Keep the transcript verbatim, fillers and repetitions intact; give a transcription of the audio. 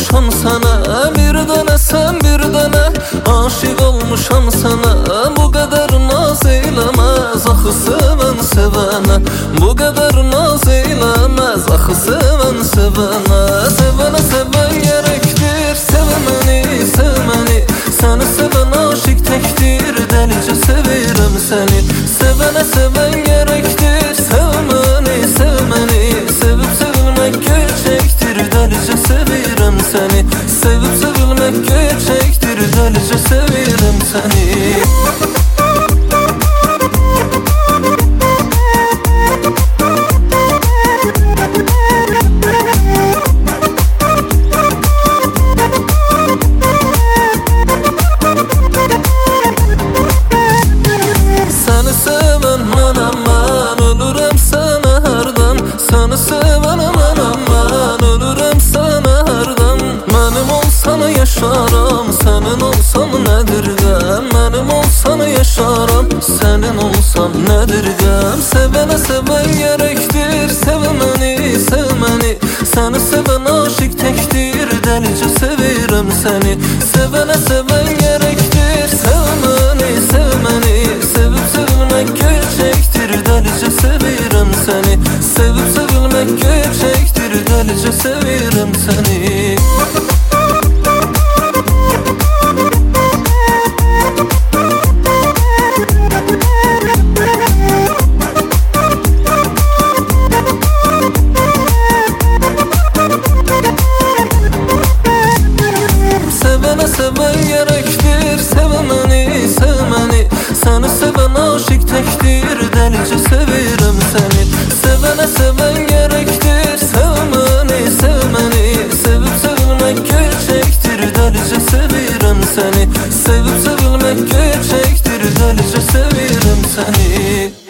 olmuşam sana, bir dənə sən bir dənə. Aşık olmuşam sana, bu qədər naz eyləməz axı sevən sevənə. Bu qədər naz eyləməz axı sevən sevənə. Sevənə sevən gərəkdir, sev məni, sev məni. Səni sevən aşık təkdir, dəlicə sevirəm səni. Sevənə sevən gərəkdir, sev məni, sev məni. Sevib sevilmək gerçəkdir, dəlicə sevirəm səni. Sevib sevilmək gerçəkdir, dəlicə sevirəm səni. Səni sevən mənəm mən, ölürəm sənə hərdən. Mənim olsan yaşaram, sənin olsam nədir qəm? Mənim olsan yaşaram, sənin olsam nədir qəm? Sevənə sevən gərəkdir, sev məni, sev məni. Səni sevən aşık təkdir, dəlicə sevirəm səni. Sevənə sevən gərəkdir, sev məni, sev məni. Sevib sevilmək gerçəkdir, dəlicə sevirəm səni. Sevib sevilmək gerçəkdir, dəlicə sevirəm səni. Sevənə sevən gərəkdir, sev məni, sev məni. Səni sevən aşık təkdir, dəlicə sevirəm səni. Sevənə sevən gərəkdir, sev məni, sev məni. Sevib sevilmək gerçəkdir, dəlicə sevirəm səni. Sevib sevilmək gerçəkdir, dəlicə sevirəm səni.